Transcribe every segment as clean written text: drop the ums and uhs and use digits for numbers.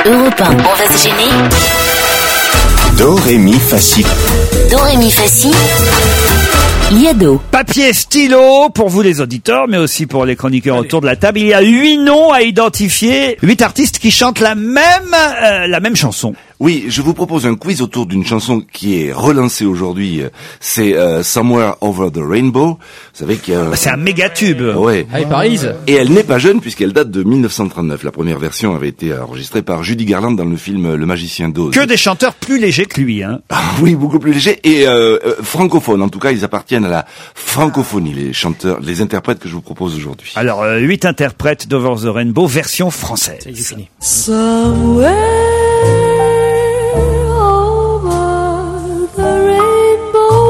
Europe 1. On va se gêner. Do, ré, mi, fa, si. Do, ré, mi, fa, si. Liado. Papier, stylo, pour vous les auditeurs, mais aussi pour les chroniqueurs autour de la table. Il y a 8 noms à identifier, 8 artistes qui chantent la même chanson. Oui, je vous propose un quiz autour d'une chanson qui est relancée aujourd'hui. C'est Somewhere Over the Rainbow. Vous savez qu'il y a c'est un méga tube. Ouais. Ah, Paris. Et elle n'est pas jeune puisqu'elle date de 1939. La première version avait été enregistrée par Judy Garland dans le film Le Magicien d'Oz. Que des chanteurs plus légers que lui, hein. Oui, beaucoup plus légers et francophones. En tout cas, ils appartiennent à la francophonie, les chanteurs, les interprètes que je vous propose aujourd'hui. Alors, 8 interprètes d'Over the Rainbow, version française. Ça y est, c'est fini. Somewhere over the rainbow,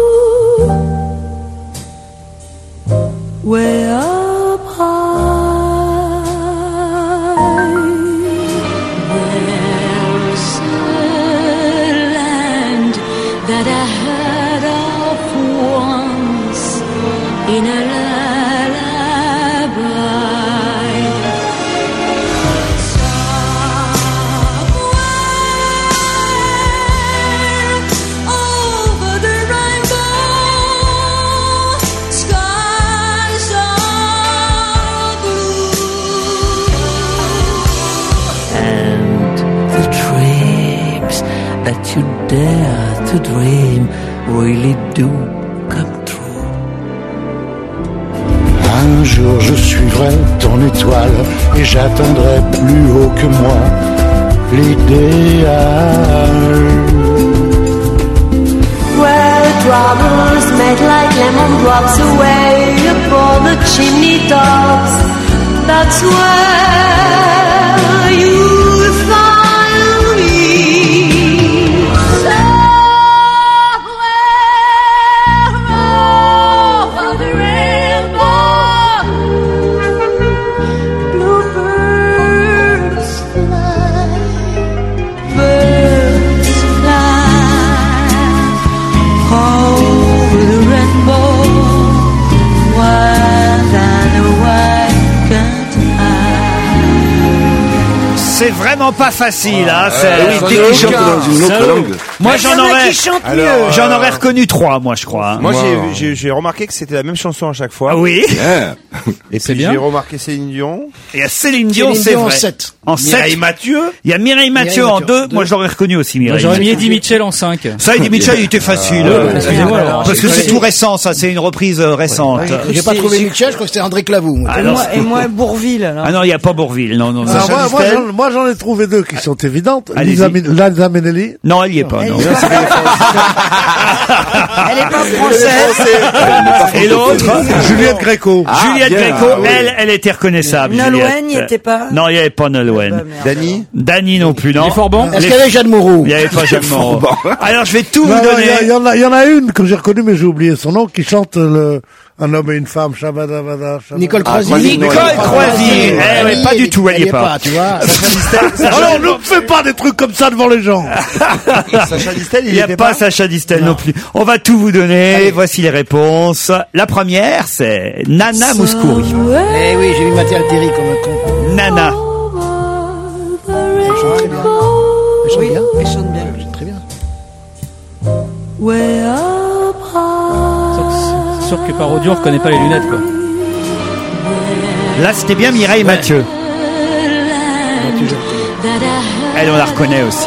way up high, where's the land that I heard of once in a lullaby. Over the rainbow, skies are blue, and the dreams that you dare to dream really do come true. Un jour je suivrai ton étoile et j'atteindrai plus haut que moi l'idéal. where troubles melt like lemon drops away upon the chimney tops. That's where you'll find me. Somewhere over the rainbow, bluebirds fly, birds fly over the rainbow, wild and white can't hide. C'est vraiment pas facile, hein. Oui, dès qu'ils chantent dans une autre langue. Moi, j'en aurais reconnu 3, moi, je crois. Hein. Moi, j'ai remarqué que c'était la même chanson à chaque fois. Ah oui. Et C'est puis bien. j'ai remarqué Céline Dion. Et il y a Céline Dion, c'est vrai. en 7. En 7. Mireille Mathieu. Il y a Mireille Mathieu en 2. Moi, je l'aurais reconnu aussi, Moi, Mireille. j'aurais mis Eddie Mitchell en 5. Ça, Eddie Mitchell, il était facile. Excusez-moi, alors. Parce que c'est tout récent, ça. C'est une reprise récente. J'ai pas trouvé Mitchell, je crois que c'était André Clavou. moi. Alors, Et moi, Bourville, alors. ah non, il n'y a pas Bourville. Non, non, non. Alors moi, j'en ai trouvé 2 qui sont évidentes. Allez-y. Liza Minnelli. Non, elle y est pas, non. Elle est pas française. Et l'autre? Juliette Gréco. Juliette bien. Gréco, Ah oui. elle était reconnaissable. Nolwenn Juliette. n'y était pas. Non, il n'y avait pas Nolwenn. Dany. Dany non plus, non. Les Forbans. Est-ce qu'il y avait Jeanne Moreau? Il n'y avait pas Jeanne Moreau. Alors, je vais tout vous Non, donner. il y en a une que j'ai reconnue, mais j'ai oublié son nom, qui chante Un homme et une femme, Shabadabada. Nicole Croisy. Nicole Croisy. Elle est pas du tout, elle y est pas. Tu vois. Alors, ne fais pas des trucs comme ça devant les gens. Sacha Distel, Il n'y a pas Sacha Distel non plus. On va tout vous donner. Voici les réponses. La première, c'est Nana Mouskouri. Eh oui, j'ai vu Mathieu Alteri comme un con. Nana. Elle chante très bien. Elle chante bien. Elle chante bien. Elle chante très bien. Way up high. C'est sûr que par audio, on reconnaît pas les lunettes, quoi. Là, c'était bien Mireille Mathieu. Elle, on la reconnaît aussi.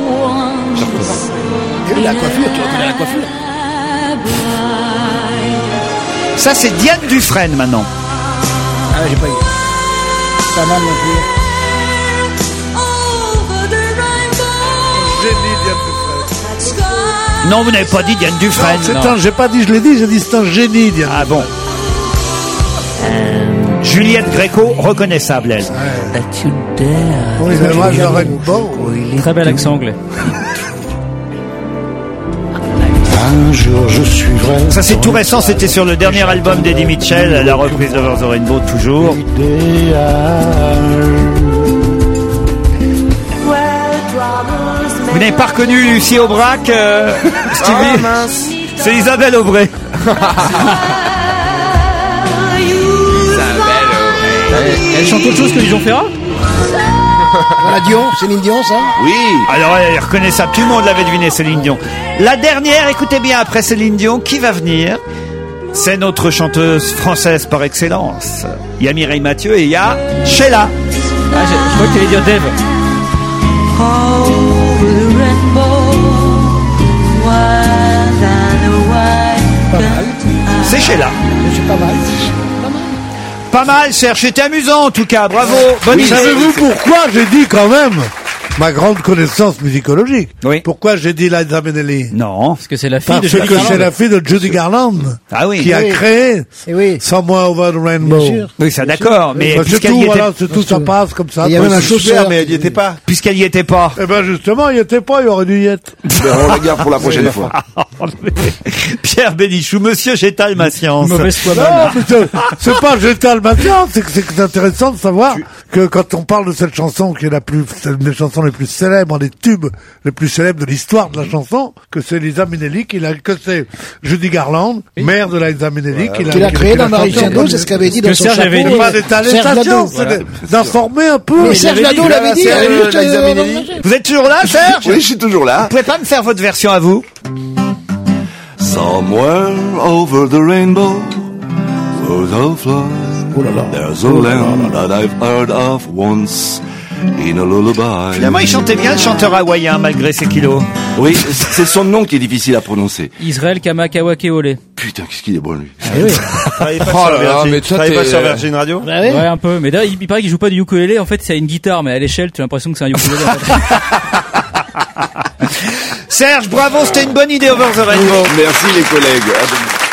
Et oui, la coiffure, tu reconnais la coiffure. Ça, c'est Diane Dufresne, maintenant. Ah, j'ai pas eu. Pas mal non plus. Over the rainbow, Non, vous n'avez pas dit Diane Dufresne. J'ai pas dit, je l'ai dit, j'ai dit c'est un génie, Diane. Ah bon. Juliette Gréco, reconnaissable, elle. That you dare Oui, mais moi, j'aurais une bonne. really Très bel accent anglais. Un jour je suivrai. Ça, c'est tout récent, c'était sur le dernier album d'Eddie Mitchell, la reprise d'Over the Rainbow, toujours. Vous n'avez pas reconnu Lucie Aubrac, Stevie? C'est Isabelle Aubray. Elle chante autre chose que Dijon Ferrat? Voilà Dion, Céline Dion, ça? Oui. Alors, elle reconnaît ça. Tout le monde l'avait deviné, Céline Dion. La dernière, écoutez bien, après Céline Dion, qui va venir? C'est notre chanteuse française par excellence. Il y a Mireille Mathieu et il y a Sheila. Ah, je crois que tu allais dire Dave. Over the rainbow, wild and wide. C'est Sheila. C'est pas mal. Pas mal, Serge. C'était amusant, en tout cas. Bravo. Bonne idée. Savez-vous pourquoi j'ai dit quand même ma grande connaissance musicologique? Oui. Pourquoi j'ai dit Liza Minnelli? Non. Parce que c'est la fille Parce de Judy que c'est Garland. la fille de Judy Garland. Ah oui. Qui a Oui. créé Et oui. Somewhere Over the Rainbow. Bien sûr. Oui, ça d'accord. Mais Bah, c'est puisqu'elle tout, y était, voilà, c'est tout, ça passe comme ça. Il y a même un Super, chausseur. mais elle y était pas. puisqu'elle y était pas. Eh ben justement, il y était pas, il aurait dû y être. Ben, on la garde pour la prochaine fois. Pierre Bénichou, monsieur, j'étale ma science. Mauvaise foi Non, bonne. mais c'est pas j'étale maintenant, c'est que c'est intéressant de savoir que quand on parle de cette chanson qui est c'est une des chansons les plus célèbres, des tubes les plus célèbres de l'histoire de la chanson, que c'est Liza Minnelli que c'est Judy Garland, mère de Liza Minnelli, Qu'il a créé dans Marie Jado, c'est ce qu'avait dit dans Que son Serge chapeau. avait dit. c'est pas d'étaler Serge sa Lado. science, c'est d'informer un peu. Mais Serge Lado l'avait dit. Serge il avait Liza dit, Minnelli. Vous êtes toujours là, Serge? Oui, je suis toujours Vous là. pouvez pas me faire votre version à vous? Somewhere over the rainbow, those are flying. There's a land that I've heard of once in a lullaby. Finalement, il chantait bien, le chanteur hawaïen, malgré ses kilos. Oui, c'est son nom qui est difficile à prononcer. Israël Kamakawakeole. Putain, qu'est-ce qu'il est bon, lui. Travaillez pas Oh sur là là, Virgin- mais toi, travaillez pas t'es- sur Virgin Radio? Bah oui. Ouais, un peu. Mais d'ailleurs, il paraît qu'il joue pas du ukulélé. En fait, c'est une guitare, mais à l'échelle, tu as l'impression que c'est un ukulélé. En fait. Serge, bravo, c'était une bonne idée, Over the Rainbow. Merci les collègues.